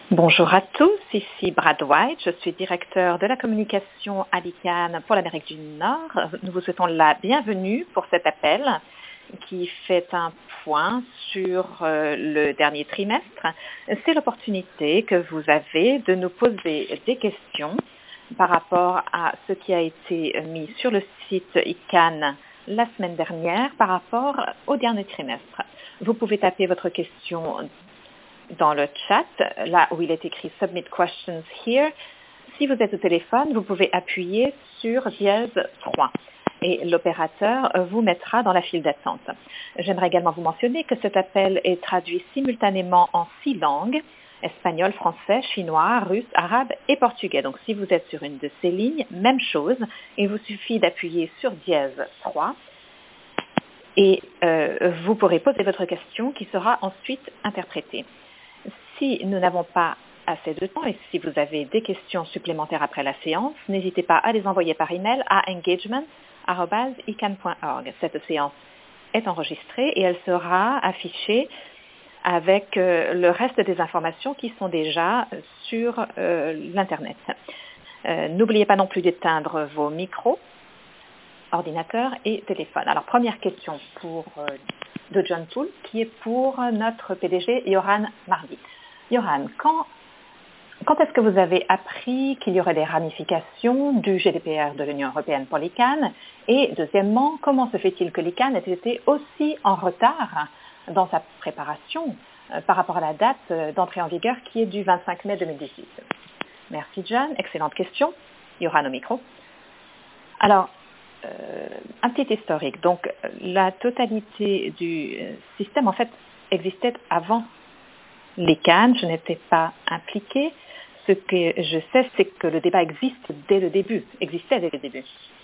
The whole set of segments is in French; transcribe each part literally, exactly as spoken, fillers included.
Bonjour à tous, ici Brad White, je suis directeur de la communication à l'I C A N pour l'Amérique du Nord. Nous vous souhaitons la bienvenue pour cet appel qui fait un point sur euh, le dernier trimestre. C'est l'opportunité que vous avez de nous poser des questions par rapport à ce qui a été mis sur le site I C A N la semaine dernière par rapport au dernier trimestre. Vous pouvez taper votre question dans le chat, là où il est écrit « Submit questions here ». Si vous êtes au téléphone, vous pouvez appuyer sur dièse trois et l'opérateur vous mettra dans la file d'attente. J'aimerais également vous mentionner que cet appel est traduit simultanément en six langues, espagnol, français, chinois, russe, arabe et portugais. Donc si vous êtes sur une de ces lignes, même chose, il vous suffit d'appuyer sur dièse trois et euh, vous pourrez poser votre question qui sera ensuite interprétée. Si nous n'avons pas assez de temps et si vous avez des questions supplémentaires après la séance, n'hésitez pas à les envoyer par email à engagement arobase i c a n point org. Cette séance est enregistrée et elle sera affichée avec euh, le reste des informations qui sont déjà sur euh, l'Internet. Euh, n'oubliez pas non plus d'éteindre vos micros, ordinateurs et téléphones. Alors, première question pour, euh, de John Poole, qui est pour notre P D G, Yoran Mardi. Yoran, quand, quand est-ce que vous avez appris qu'il y aurait des ramifications du G D P R de l'Union européenne pour l'I C A N? Et deuxièmement, comment se fait-il que l'I C A N ait été aussi en retard dans sa préparation euh, par rapport à la date euh, d'entrée en vigueur qui est du vingt-cinq mai deux mille dix-huit? Merci John, excellente question. Yoran au micro. Alors, euh, un petit historique. Donc, la totalité du système, en fait, existait avant l'I C A N. Je n'étais pas impliquée. Ce que je sais, c'est que le débat existe dès le début, existait dès le début.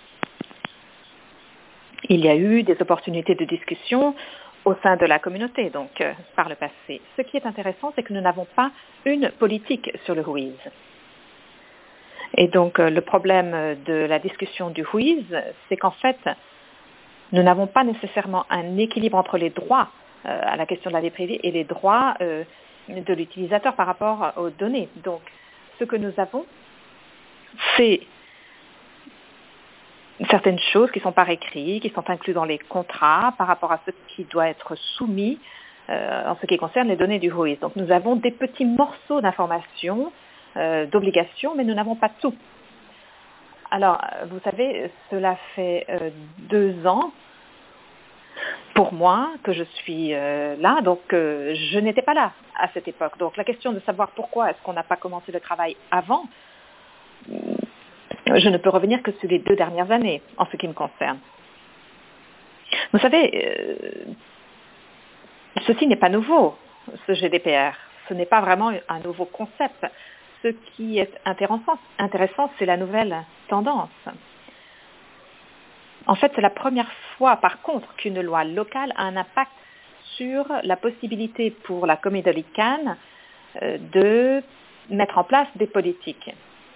Il y a eu des opportunités de discussion au sein de la communauté, donc euh, par le passé. Ce qui est intéressant, c'est que nous n'avons pas une politique sur le Ruiz. Et donc, euh, le problème de la discussion du Ruiz, c'est qu'en fait, nous n'avons pas nécessairement un équilibre entre les droits euh, à la question de la vie privée et les droits euh, de l'utilisateur par rapport aux données. Donc, ce que nous avons, c'est certaines choses qui sont par écrit, qui sont incluses dans les contrats par rapport à ce qui doit être soumis euh, en ce qui concerne les données du Ruiz. Donc, nous avons des petits morceaux d'informations, euh, d'obligations, mais nous n'avons pas tout. Alors, vous savez, cela fait euh, deux ans pour moi que je suis euh, là, donc euh, je n'étais pas là à cette époque. Donc la question de savoir pourquoi est-ce qu'on n'a pas commencé le travail avant, je ne peux revenir que sur les deux dernières années en ce qui me concerne. Vous savez, euh, ceci n'est pas nouveau, ce G D P R. Ce n'est pas vraiment un nouveau concept. Ce qui est intéressant, intéressant, c'est la nouvelle tendance. En fait, c'est la première fois, par contre, qu'une loi locale a un impact sur la possibilité pour la communauté de l'I C A N euh, de mettre en place des politiques.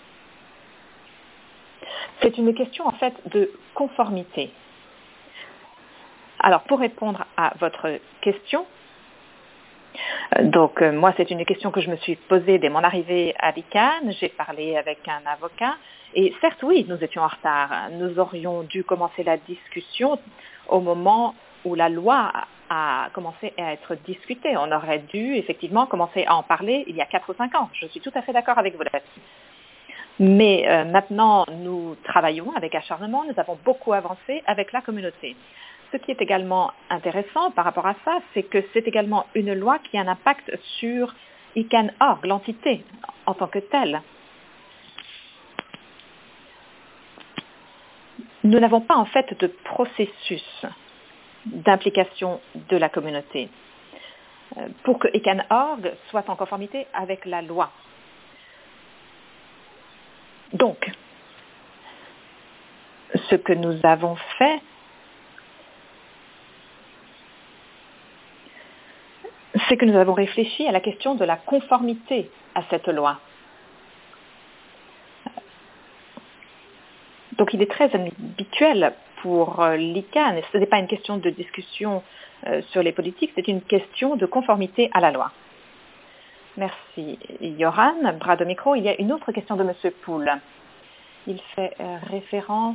C'est une question, en fait, de conformité. Alors, pour répondre à votre question, euh, donc euh, moi, c'est une question que je me suis posée dès mon arrivée à l'I C A N. J'ai parlé avec un avocat. Et certes, oui, nous étions en retard. Nous aurions dû commencer la discussion au moment où la loi a commencé à être discutée. On aurait dû effectivement commencer à en parler il y a quatre ou cinq ans. Je suis tout à fait d'accord avec vous là-dessus. Mais euh, maintenant, nous travaillons avec acharnement. Nous avons beaucoup avancé avec la communauté. Ce qui est également intéressant par rapport à ça, c'est que c'est également une loi qui a un impact sur I C A N Org, l'entité en tant que telle. Nous n'avons pas en fait de processus d'implication de la communauté pour que I C A N Org soit en conformité avec la loi. Donc, ce que nous avons fait, c'est que nous avons réfléchi à la question de la conformité à cette loi. Donc, il est très habituel pour l'I C A N, et ce n'est pas une question de discussion euh, sur les politiques, c'est une question de conformité à la loi. Merci, Yoran. Bras de micro. Il y a une autre question de M. Poul. Il fait euh, référence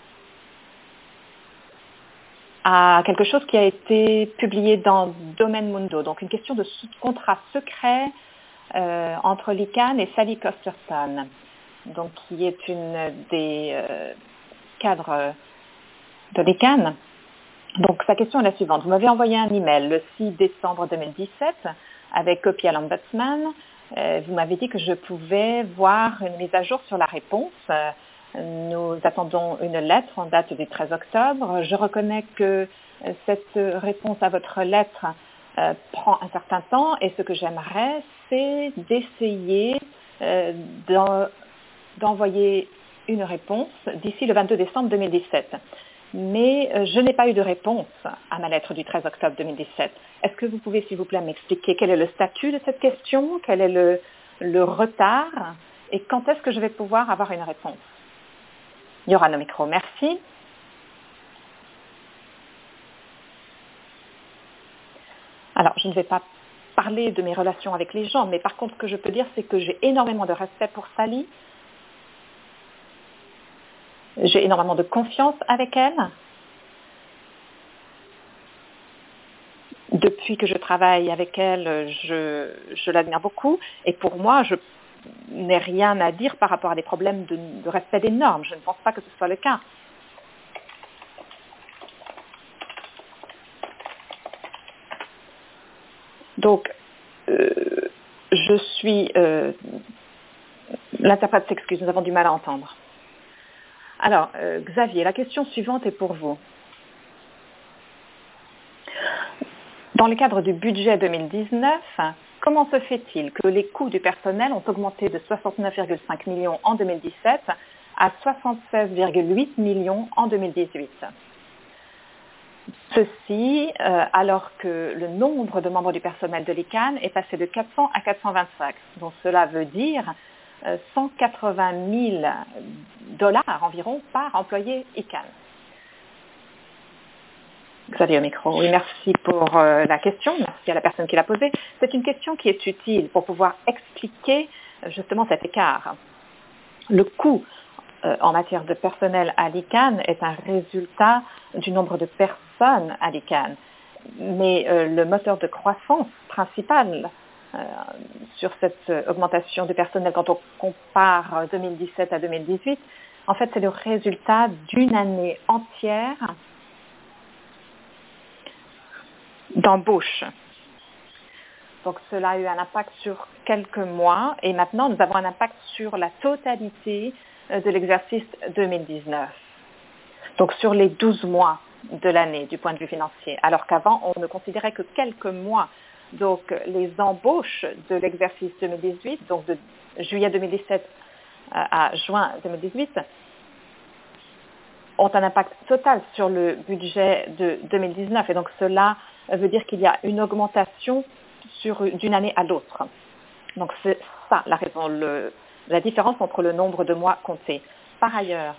à quelque chose qui a été publié dans Domaine Mundo, donc une question de contrat secret euh, entre l'I C A N et Sally Costerton, donc qui est une des euh, cadres de l'I C A N. Donc sa question est la suivante. Vous m'avez envoyé un email le six décembre deux mille dix-sept avec copie à l'Ombudsman. Euh, vous m'avez dit que je pouvais voir une mise à jour sur la réponse. Euh, Nous attendons une lettre en date du treize octobre. Je reconnais que euh, cette réponse à votre lettre euh, prend un certain temps et ce que j'aimerais, c'est d'essayer euh, d'en, d'envoyer une réponse d'ici le vingt-deux décembre deux mille dix-sept. Mais euh, je n'ai pas eu de réponse à ma lettre du treize octobre deux mille dix-sept. Est-ce que vous pouvez, s'il vous plaît, m'expliquer quel est le statut de cette question, quel est le, le retard et quand est-ce que je vais pouvoir avoir une réponse? Il y aura nos micros. Merci. Alors, je ne vais pas parler de mes relations avec les gens, mais par contre, ce que je peux dire, c'est que j'ai énormément de respect pour Sally. J'ai énormément de confiance avec elle. Depuis que je travaille avec elle, je, je l'admire beaucoup. Et pour moi, je n'ai rien à dire par rapport à des problèmes de, de respect des normes. Je ne pense pas que ce soit le cas. Donc, euh, je suis... Euh, l'interprète s'excuse, nous avons du mal à entendre. Alors, euh, Xavier, la question suivante est pour vous. Dans le cadre du budget deux mille dix-neuf, comment se fait-il que les coûts du personnel ont augmenté de soixante-neuf virgule cinq millions en deux mille dix-sept à soixante-seize virgule huit millions en deux mille dix-huit? Ceci euh, alors que le nombre de membres du personnel de l'I C A N est passé de quatre cents à quatre cent vingt-cinq. Donc cela veut dire euh, cent quatre-vingt mille dollars environ par employé I C A N. Xavier au micro. Oui, merci pour euh, la question. Merci à la personne qui l'a posée. C'est une question qui est utile pour pouvoir expliquer euh, justement cet écart. Le coût euh, en matière de personnel à l'I C A N est un résultat du nombre de personnes à l'I C A N. Mais euh, le moteur de croissance principal euh, sur cette euh, augmentation du personnel, quand on compare deux mille dix-sept à deux mille dix-huit, en fait, c'est le résultat d'une année entière d'embauche. Donc cela a eu un impact sur quelques mois et maintenant nous avons un impact sur la totalité de l'exercice deux mille dix-neuf. Donc sur les douze mois de l'année du point de vue financier, alors qu'avant on ne considérait que quelques mois. Donc les embauches de l'exercice deux mille dix-huit, donc de juillet deux mille dix-sept à juin deux mille dix-huit, ont un impact total sur le budget de deux mille dix-neuf et donc cela veut dire qu'il y a une augmentation sur, d'une année à l'autre. Donc c'est ça la raison, le, la différence entre le nombre de mois comptés. Par ailleurs,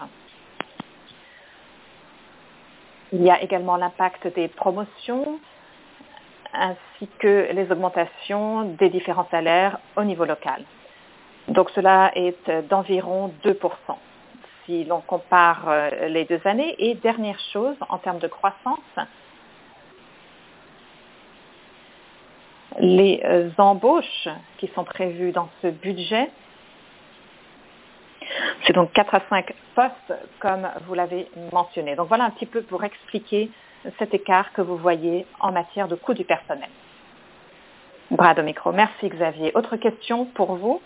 il y a également l'impact des promotions ainsi que les augmentations des différents salaires au niveau local. Donc cela est d'environ deux pour cent si l'on compare les deux années. Et dernière chose, en termes de croissance, les euh, embauches qui sont prévues dans ce budget, c'est donc quatre à cinq postes comme vous l'avez mentionné. Donc voilà un petit peu pour expliquer cet écart que vous voyez en matière de coût du personnel. Bras de micro. Merci Xavier. Autre question pour vous?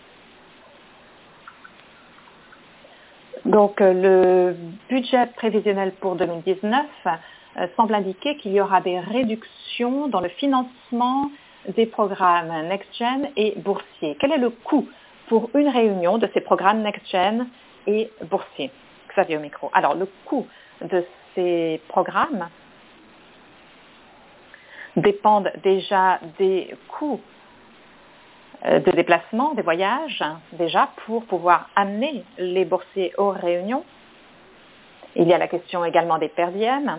Donc le budget prévisionnel pour deux mille dix-neuf euh, semble indiquer qu'il y aura des réductions dans le financement des programmes NextGen et boursiers. Quel est le coût pour une réunion de ces programmes NextGen et boursiers? Xavier au micro. Alors le coût de ces programmes dépendent déjà des coûts de déplacement, des voyages, déjà pour pouvoir amener les boursiers aux réunions. Il y a la question également des per diem.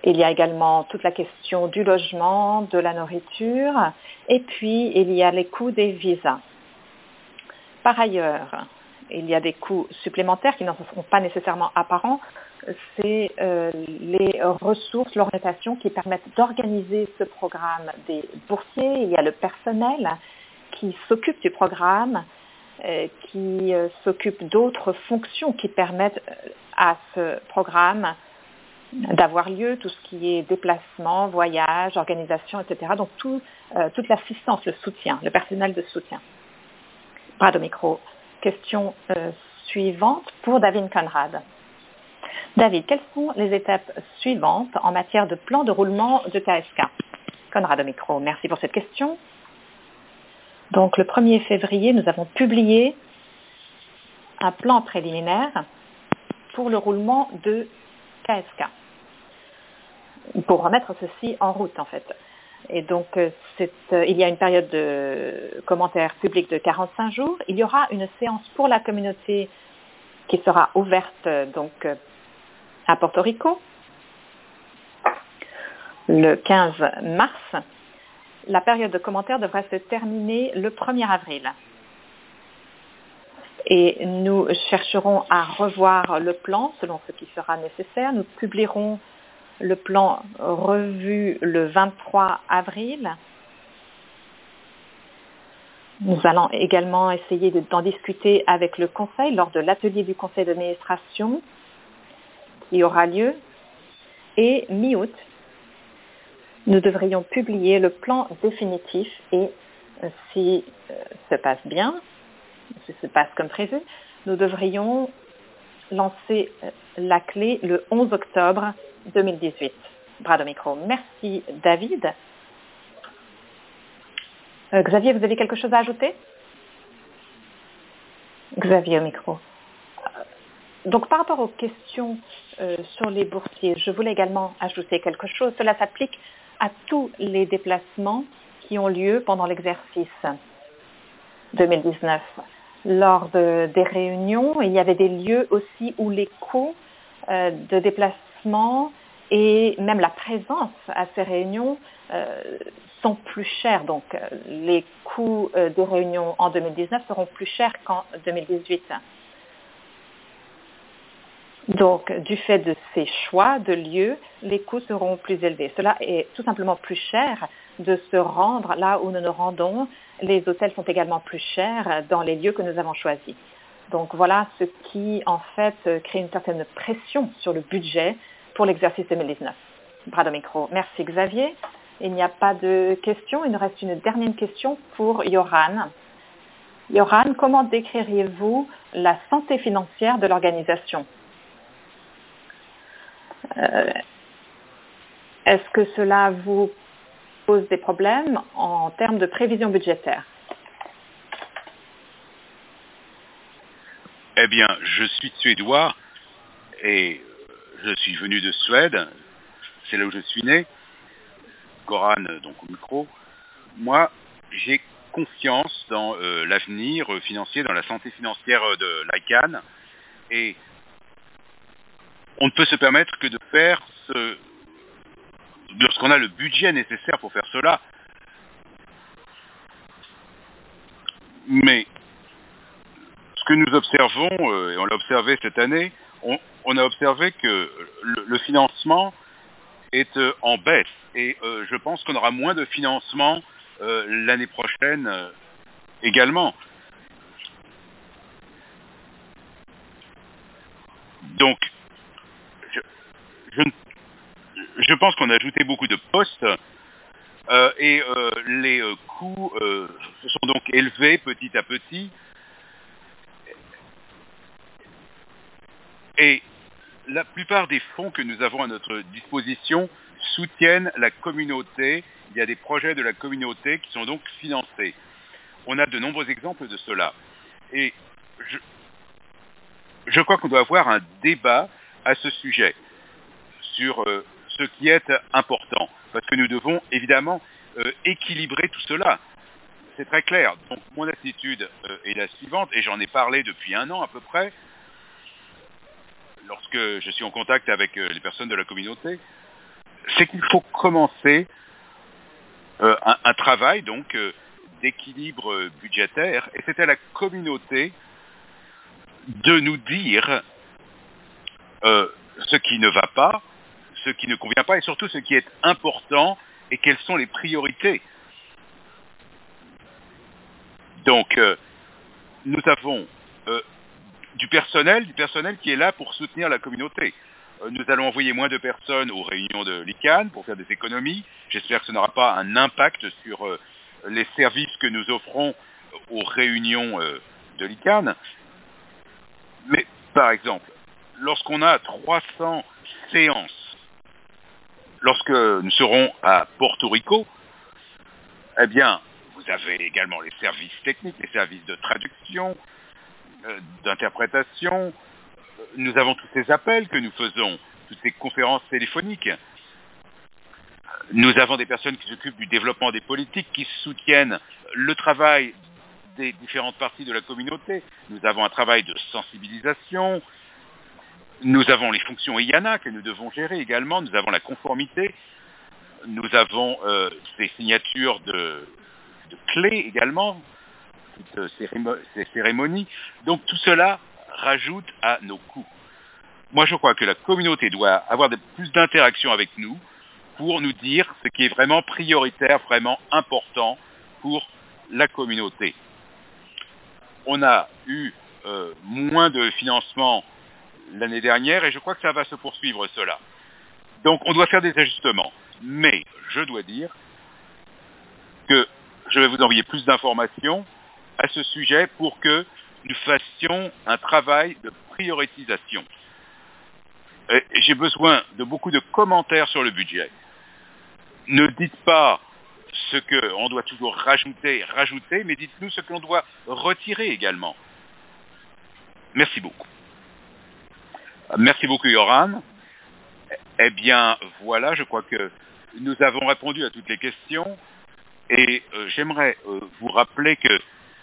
Il y a également toute la question du logement, de la nourriture, et puis il y a les coûts des visas. Par ailleurs, il y a des coûts supplémentaires qui ne seront pas nécessairement apparents. C'est euh, les ressources, l'orientation qui permettent d'organiser ce programme des boursiers. Il y a le personnel qui s'occupe du programme, euh, qui euh, s'occupe d'autres fonctions qui permettent à ce programme d'avoir lieu, tout ce qui est déplacement, voyage, organisation, et cetera. Donc tout, euh, toute l'assistance, le soutien, le personnel de soutien. Bras de micro. Question euh, suivante pour David Conrad. David, quelles sont les étapes suivantes en matière de plan de roulement de K S K? Conrad au micro. Merci pour cette question. Donc le premier février, nous avons publié un plan préliminaire pour le roulement de K S K, pour remettre ceci en route en fait. Et donc, c'est, euh, il y a une période de commentaires publics de quarante-cinq jours. Il y aura une séance pour la communauté qui sera ouverte donc à Porto Rico le quinze mars. La période de commentaires devrait se terminer le premier avril. Et nous chercherons à revoir le plan selon ce qui sera nécessaire. Nous publierons le plan revu le vingt-trois avril. Nous allons également essayer d'en discuter avec le Conseil lors de l'atelier du Conseil d'administration qui aura lieu. Et mi-août, nous devrions publier le plan définitif et si euh, ça passe bien, si ça se passe comme prévu, nous devrions lancer la clé le onze octobre deux mille dix-huit. Bras de micro. Merci David. Euh, Xavier, vous avez quelque chose à ajouter? Xavier au micro. Donc par rapport aux questions euh, sur les boursiers, je voulais également ajouter quelque chose. Cela s'applique à tous les déplacements qui ont lieu pendant l'exercice deux mille dix-neuf. Lors de, des réunions, il y avait des lieux aussi où les coûts euh, de déplacement et même la présence à ces réunions euh, sont plus chers. Donc les coûts euh, des réunions en deux mille dix-neuf seront plus chers qu'en deux mille dix-huit. Donc, du fait de ces choix de lieux, les coûts seront plus élevés. Cela est tout simplement plus cher de se rendre là où nous nous rendons. Les hôtels sont également plus chers dans les lieux que nous avons choisis. Donc, voilà ce qui, en fait, crée une certaine pression sur le budget pour l'exercice deux mille dix-neuf. Bras de micro. Merci Xavier. Il n'y a pas de questions. Il nous reste une dernière question pour Yoran. Yoran, comment décririez-vous la santé financière de l'organisation? Euh, est-ce que cela vous pose des problèmes en termes de prévision budgétaire? Eh bien, je suis suédois et je suis venu de Suède. C'est là où je suis né. Goran, donc au micro. Moi, j'ai confiance dans euh, l'avenir financier, dans la santé financière de l'I C A N. Et on ne peut se permettre que de faire ce... lorsqu'on a le budget nécessaire pour faire cela. Mais ce que nous observons, euh, et on l'a observé cette année, on, on a observé que le, le financement est euh, en baisse. Et euh, je pense qu'on aura moins de financement euh, l'année prochaine euh, également. Donc, je, je, je pense qu'on a ajouté beaucoup de postes euh, et euh, les euh, coûts euh, se sont donc élevés petit à petit. Et la plupart des fonds que nous avons à notre disposition soutiennent la communauté. Il y a des projets de la communauté qui sont donc financés. On a de nombreux exemples de cela. Et je, je crois qu'on doit avoir un débat à ce sujet, sur euh, ce qui est important. Parce que nous devons évidemment euh, équilibrer tout cela. C'est très clair. Donc mon attitude euh, est la suivante, et j'en ai parlé depuis un an à peu près, lorsque je suis en contact avec euh, les personnes de la communauté. c'est qu'il faut commencer euh, un, un travail donc euh, d'équilibre budgétaire, et c'est à la communauté de nous dire euh, ce qui ne va pas, ce qui ne convient pas, et surtout ce qui est important et quelles sont les priorités. Donc, euh, nous avons euh, du personnel, du personnel qui est là pour soutenir la communauté. Euh, nous allons envoyer moins de personnes aux réunions de l'I C A N pour faire des économies. J'espère que ce n'aura pas un impact sur euh, les services que nous offrons aux réunions euh, de l'I C A N. Mais, par exemple, lorsqu'on a trois cents séances, lorsque nous serons à Porto Rico, eh bien, vous avez également les services techniques, les services de traduction, euh, d'interprétation. Nous avons tous ces appels que nous faisons, toutes ces conférences téléphoniques. Nous avons des personnes qui s'occupent du développement des politiques, qui soutiennent le travail des différentes parties de la communauté. Nous avons un travail de sensibilisation. Nous avons les fonctions I A N A que nous devons gérer également. Nous avons la conformité. Nous avons euh, ces signatures de, de clés également, toutes cérémo- ces cérémonies. Donc tout cela rajoute à nos coûts. Moi, je crois que la communauté doit avoir de, plus d'interaction avec nous pour nous dire ce qui est vraiment prioritaire, vraiment important pour la communauté. On a eu euh, moins de financement l'année dernière et je crois que ça va se poursuivre cela. Donc on doit faire des ajustements. Mais je dois dire que je vais vous envoyer plus d'informations à ce sujet pour que nous fassions un travail de prioritisation. Et j'ai besoin de beaucoup de commentaires sur le budget. Ne dites pas ce qu'on doit toujours rajouter, rajouter, mais dites-nous ce que l'on doit retirer également. Merci beaucoup. Merci beaucoup, Yoran. Eh bien, voilà, je crois que nous avons répondu à toutes les questions. Et euh, j'aimerais euh, vous rappeler que,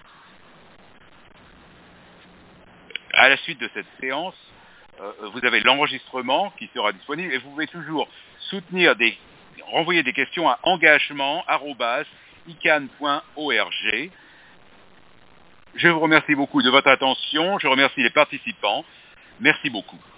à la suite de cette séance, euh, vous avez l'enregistrement qui sera disponible et vous pouvez toujours soutenir des, renvoyer des questions à engagement arobase i c a n point org. Je vous remercie beaucoup de votre attention. Je remercie les participants. Merci beaucoup.